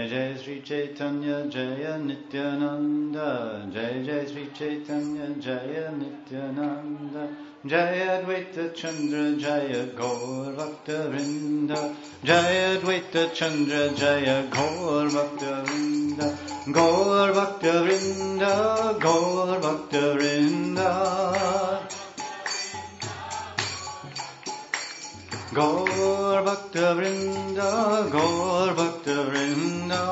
Jai Sri Chaitanya Jaya Nityananda Jai Jai Sri Chaitanya Jaya Nityananda Jaya Advaita Chandra Jaya Gaur Bhakta Vrinda Jaya Advaita Chandra Jaya Gaur Bhakta Vrinda Gaur Bhakta Vrinda Gaur Bhakta Vrinda Gaur Bhakta Vrinda Gaur Bhakta Vrinda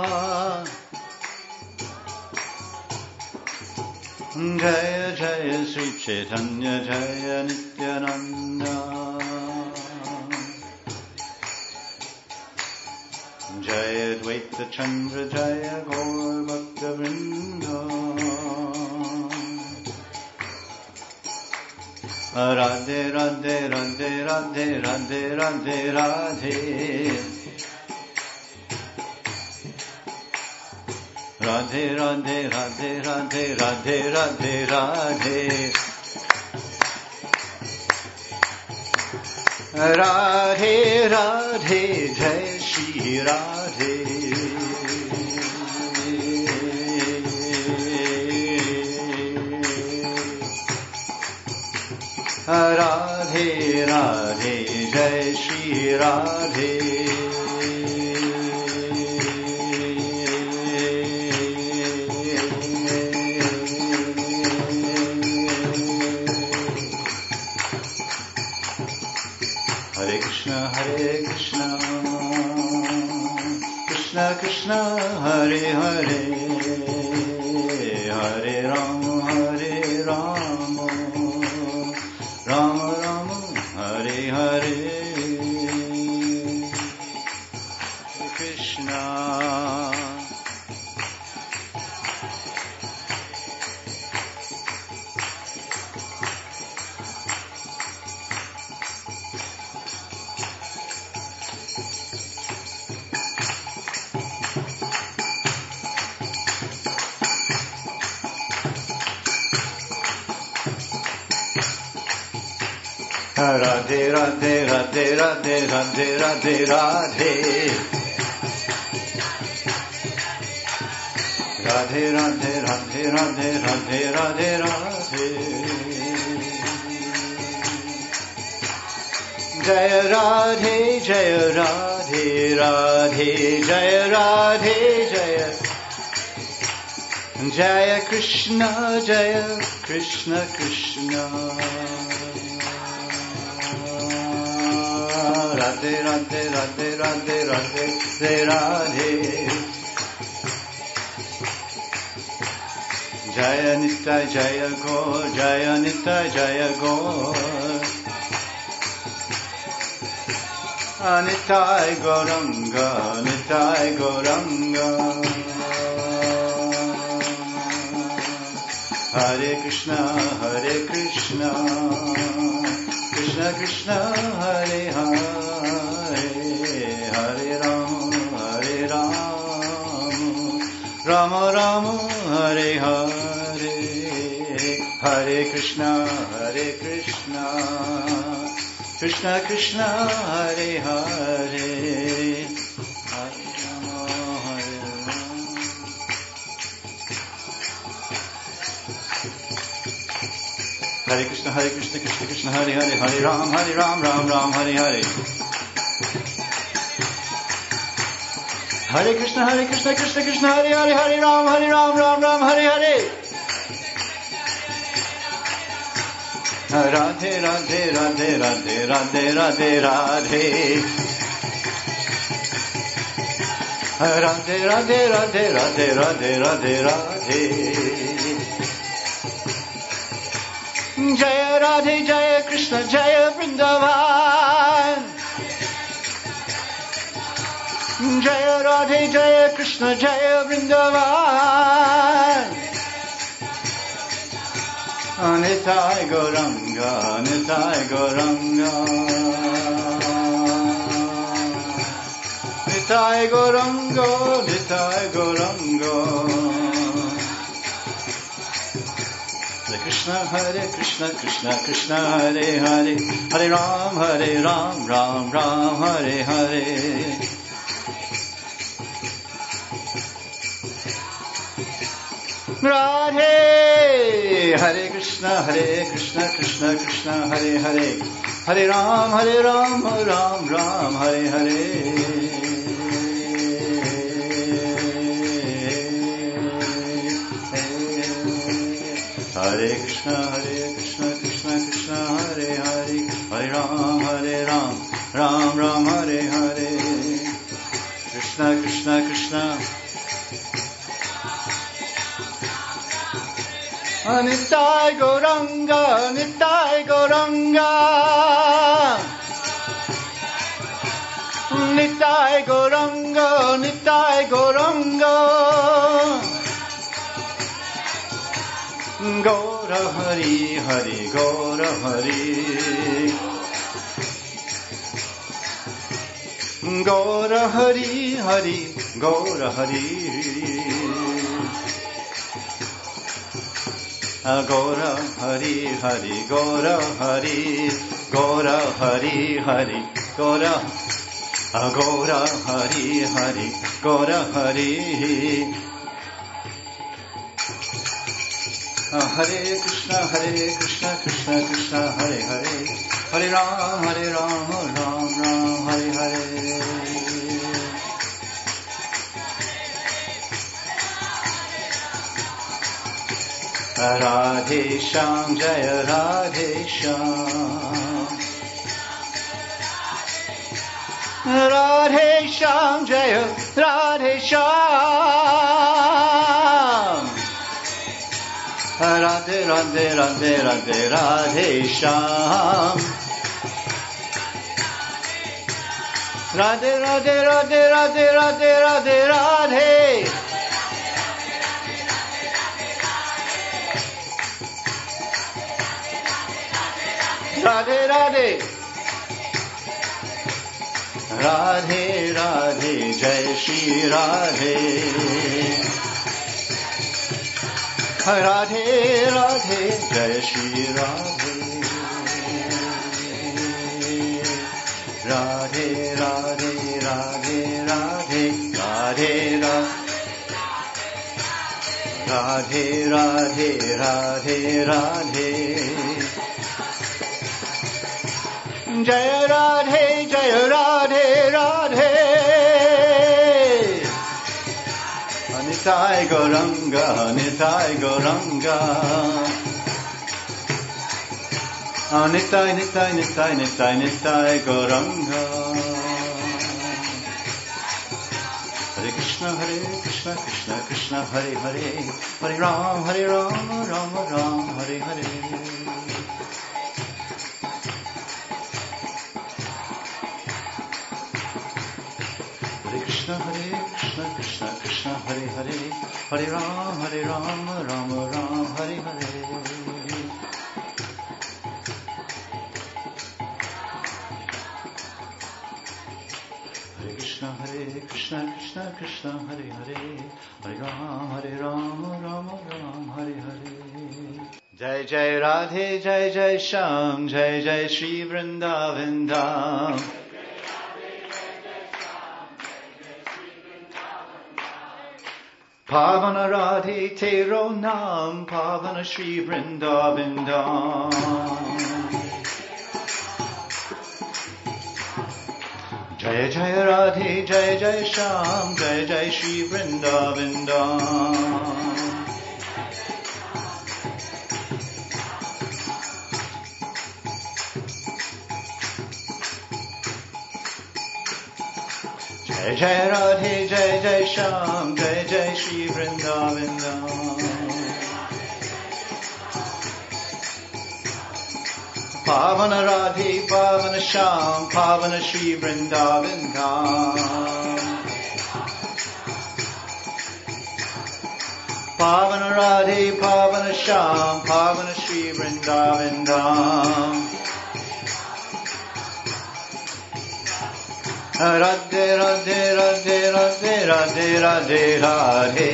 Jaya Jaya Sri Chaitanya Jaya Nityananda Jaya Advaita Chandra Jaya Gaur Bhakta Vrinda Radhe Radhe Radhe Radhe Radhe Radhe Radhe Radhe Radhe Radhe Radhe Radhe Radhe Radhe Radhe Radhe Jai Shri Radhe Radhe Radhe Jai Shri Radhe Hare Krishna Krishna Krishna Hare Hare Hare Rama Rama Rama Hare Hare Krishna Radhe Radhe Radhe Radhe Radhe Radhe Radhe Radhe Radhe Radhe Radhe Radhe Radhe Radhe Jaya Radhe Jaya Radhe Radhe Jaya Radhe Jaya Jaya Krishna Krishna Radhe Radhe Radhe Radhe Radhe Radhe Jaya Nitya Jaya Gaur Jaya Nitya Jaya Gaur Nitai Gauranga Nitai Gauranga Hare Krishna Krishna Krishna Hare Hare Hare Rama Rama Rama Hare Hare Hare Krishna Krishna Krishna Hare Hare Hare Rama Hare Rama Hare Krishna Krishna Krishna Hare Hare Hare Ram Ram Ram Hare Hare Hare Krishna Krishna Krishna Hare Hare Hare Ram Ram Ram Hare Hare Radhe Radhe Radhe Radhe Radhe Radhe Radhe Radhe Radhe Radhe Radhe Radhe Radhe Radhe Jaya Radhe Jaya Krishna Jaya Vrindavan Jaya Radhe Jaya Krishna Jaya Vrindavan Nitai Gauranga Nitai Gauranga Nitai Gauranga Nitai Gauranga Hare Krishna Krishna Hare Hare Hare Ram Ram Ram Hare Hare Radhe. Hare Krishna Krishna Krishna Hare Hare, Hare Ram Ram Ram Hare Hare. Hare Krishna Krishna Krishna Hare Hare, Hare Ram Ram Ram Hare Hare. Krishna Krishna Krishna Nitai Gauranga, Nitai Gauranga, Nitai Gauranga, Nitai Gauranga. Gaura Hari Hari, Gaura Hari, Gaura Hari Hari, Gaura Hari. Gaura Hari Hari, Gaura Hari, Gaura Hari Hari, Gaura, Gaura Hari Hari, Gaura Hari. Hare Krishna Krishna Krishna Hare Hare, Hare Ram Ram Ram Hare Hare. Radhe Shyam Jaya Radhe Shyam, Radhe Shyam Jaya Radhe Shyam, Radhe Radhe Radhe Radhe Radhe Shyam, Radhe Radhe Radhe Radhe Radhe Radhe Radhe. Radhe Radhe, Radhe Radhe, Jai Shri Radhe. Radhe Radhe, Jai Shri Radhe. Radhe Radhe, Radhe Radhe, Radhe Radhe, Radhe Radhe, Radhe. Jaya Radhe, Jaya Radhe, Radhe. Nitai Gauranga, Nitai Gauranga. Nitai, Nitai, Nitai, Nitai, Nitai Gauranga. Hare Krishna Krishna Krishna Hare Hare, Hare Ram Ram Ram Hare Hare. Krishna Krishna Krishna Hare Hare, Hare Ram Ram Ram Hare Hare. Hare Krishna Krishna Krishna Hare Hare, Hare Ram Ram Hare Hare. Jai Jai Radhe, Jai Jai Shyam, Jai Jai Shri Vrindavan Dham. Pavana Radhe Tero Nam, Pavana Shri Vrindavan Dham. Jaya Jaya Radhe, Jaya Jaya Shyam, Jaya Jaya Shri Vrindavan Dham. Jai Jai Radhe, Jai Jai Shyam, Jai Jai Shri Vrindavan Dham. Pavana Radhe, Pavana Shyam, Pavana Shri Vrindavan Dham. Pavana Radhe, Pavana Shyam, Pavana Shri Vrindavan Dham. Radhe Radhe Radhe Radhe Radhe Radhe Radhe.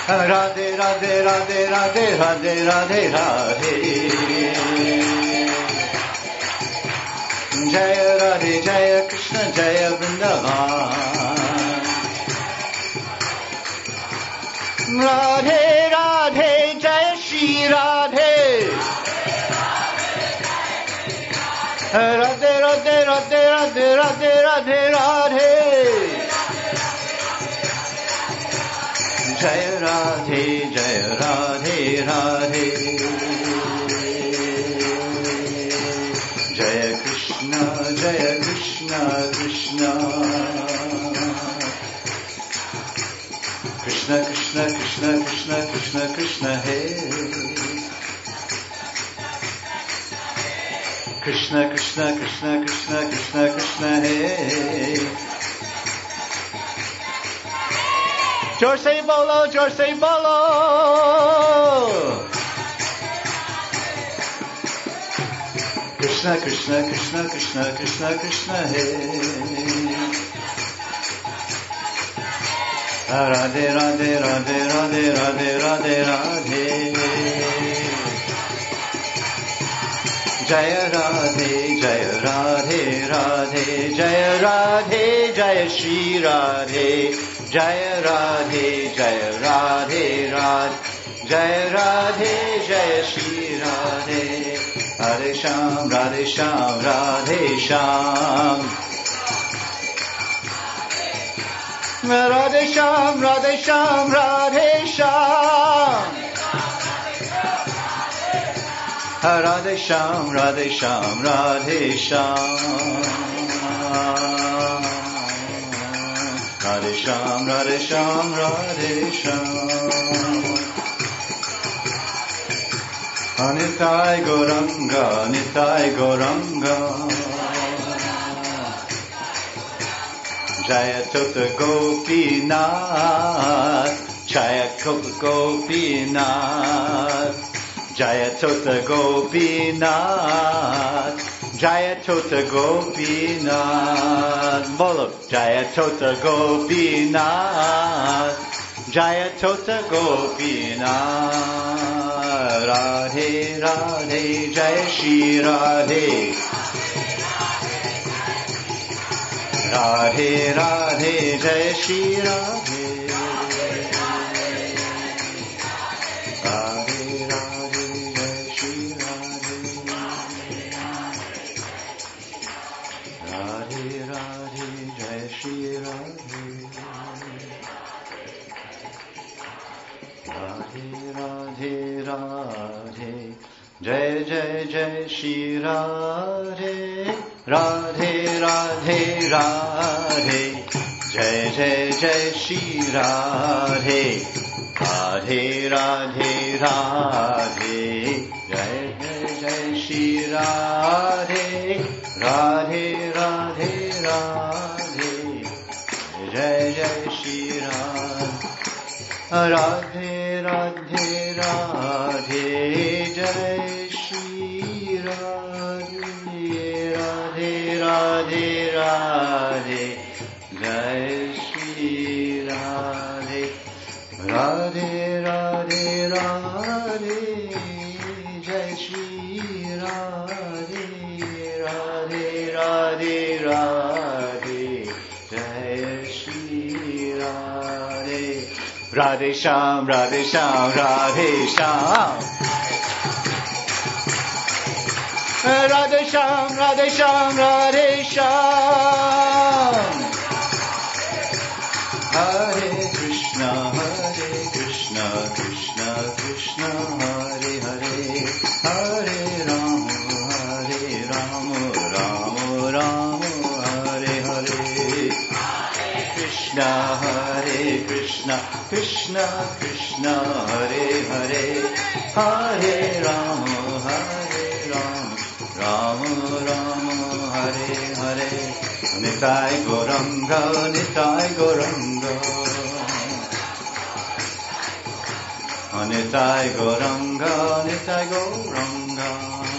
Radhe Radhe Radhe Radhe Radhe Radhe Radhe Jaya Radhe Jaya Krishna Jaya Vrindavan Radhe Radhe Jaya Shri Radhe Radhe Radhe Radhe Radhe Radhe Radhe Radhe Jaya Radhe Jaya Radhe Radhe Jaya Krishna Krishna Krishna Krishna Krishna Krishna Krishna Krishna Hey Krishna Krishna Krishna Krishna Krishna Krishna Hey जोर से बोलो जोर से बोलो Krishna Krishna Krishna Krishna Krishna Krishna Hey Radhe Radhe Radhe Radhe Radhe Radhe Radhe Jaya Radhe Jaya Radhe Radhe Jaya Radhe Jaya Shri Radhe Jaya Radhe Jaya Radhe Radhe Jaya Radhe Jaya Shri Radhe Radhe Shyam Radhe Shyam Radhe Shyam Radhe Shyam Radhe Shyam Radhe Shyam Radhe Shyam Radhe Shyam Radhe Shyam Radhe Shyam Radhe Shyam Radhe Shyam Nitai Gauranga Nitai Gauranga Jaya Tota Gopinath Jaya Tota Gopinath Jaya Tota Gopinath Jaya Tota Gopinath Bolo Jaya Tota Gopinath Jaya Tota Gopinath Radhe Radhe Jaya Shri Radhe Radhe Radhe Jaya Shri Radhe Radhe Radhe Jaya Shri Radhe Radhe Radhe Jaya Shri Radhe Radhe Radhe Radhe Jai Jai Jai Shri Radhe Radhe Radhe Radhe Jai Jai Jai Shri Radhe Radhe Radhe Radhe Jai Jai Jai Shri Radhe Radhe Radhe Radhe Jai Jai Shri Radhe Radhe Radhe Radhe Jai Shri Radhe Radhe Radhe Radhe Jai Shri Radhe Radhe Radhe Radhe Jai Shri Radhe Radhe Radhe Radhe Jai Shri Radhe Radhe Shyam Radhe Shyam Radhe Shyam Radhe Shyam Radhe Shyam Radhe Shyam Hare Krishna Krishna Krishna Hare Hare Hare Rama Rama Rama Hare Hare Krishna Krishna Krishna Hare Hare Hare Rama Rama Rama Hare Hare Nitai Gauranga Nitai Gauranga Nitai Gauranga Nitai Gauranga